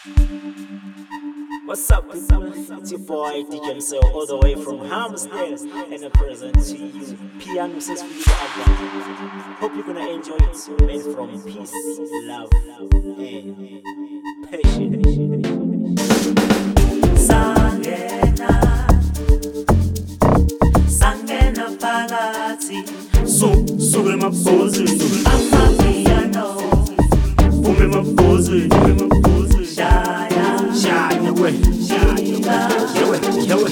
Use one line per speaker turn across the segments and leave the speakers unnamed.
What's up, people? It's your boy DJ Msel, all the way from Hamstead, and I present to you Piano Says for you album. Hope you're gonna enjoy it. Made from peace, love, and patience.
Sangena phakathi suke mabhozi amapiano ume mabhozi shaya we yewe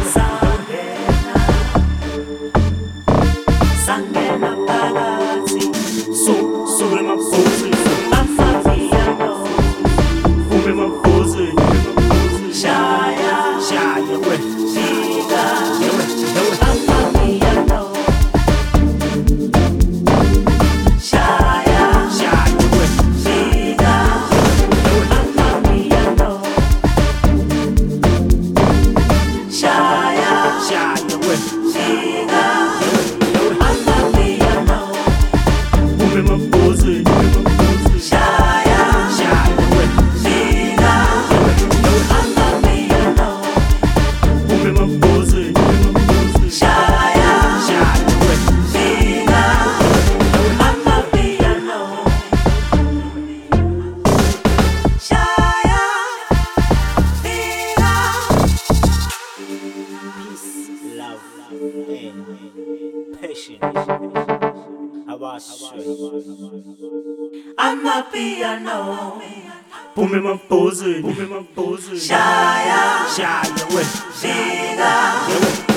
sangena phakathi suke mabhozi amapiano ume mabhozi shaya we Amapiano, pume mabhozi, shaya we, shika.